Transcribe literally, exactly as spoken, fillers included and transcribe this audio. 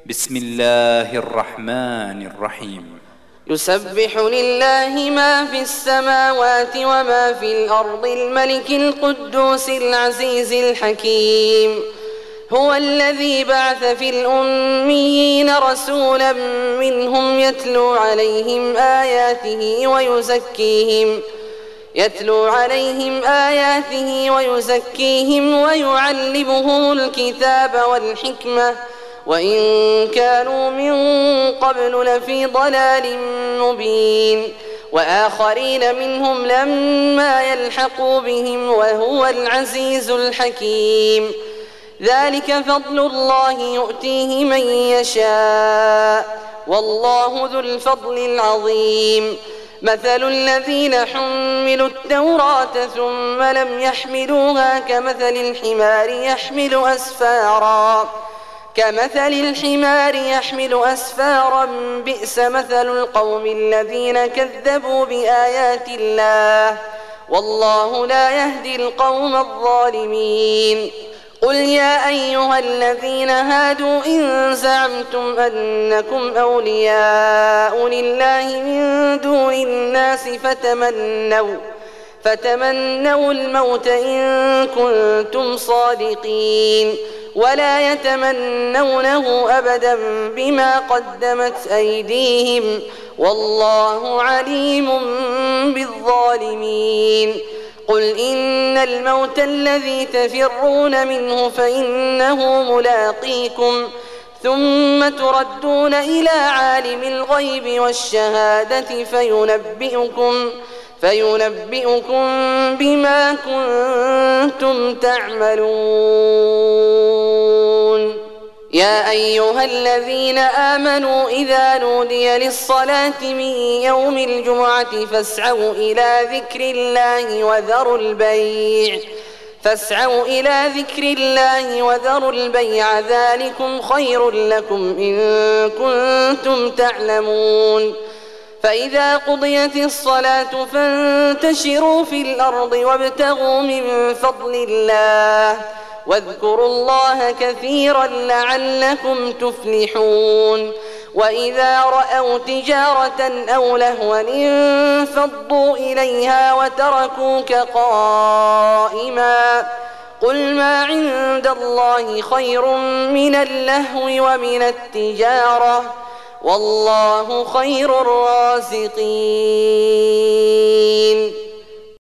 بسم الله الرحمن الرحيم. يسبح لله ما في السماوات وما في الأرض الملك القدوس العزيز الحكيم. هو الذي بعث في الأميين رسولا منهم يتلو عليهم آياته ويزكيهم يتلو عليهم آياته ويزكيهم ويعلمهم الكتاب والحكمة وإن كانوا من قبل لفي ضلال مبين، وآخرين منهم لما يلحقوا بهم وهو العزيز الحكيم. ذلك فضل الله يؤتيه من يشاء والله ذو الفضل العظيم. مثل الذين حملوا التوراة ثم لم يحملوها كمثل الحمار يحمل أسفارا كمثل الحمار يحمل أسفارا بئس مثل القوم الذين كذبوا بآيات الله والله لا يهدي القوم الظالمين. قل يا أيها الذين هادوا إن زعمتم أنكم أولياء لله من دون الناس فتمنوا فتمنوا الموت إن كنتم صادقين ولا يتمنونه أبدا بما قدمت أيديهم والله عليم بالظالمين. قل إن الموت الذي تفرون منه فإنه ملاقيكم ثم تردون إلى عالم الغيب والشهادة فينبئكم فينبئكم بما كنتم تعملون. يا أيها الذين آمنوا إذا نودي للصلاة من يوم الجمعة فاسعوا إلى ذكر الله وذروا البيع فاسعوا إلى ذكر الله وذروا البيع ذلكم خير لكم إن كنتم تعلمون. فإذا قضيت الصلاة فانتشروا في الأرض وابتغوا من فضل الله واذكروا الله كثيرا لعلكم تفلحون. وإذا رأوا تجارة أو لهوا انفضوا إليها وتركوك قائما قل ما عند الله خير من اللهو ومن التجارة والله خير الرازقين.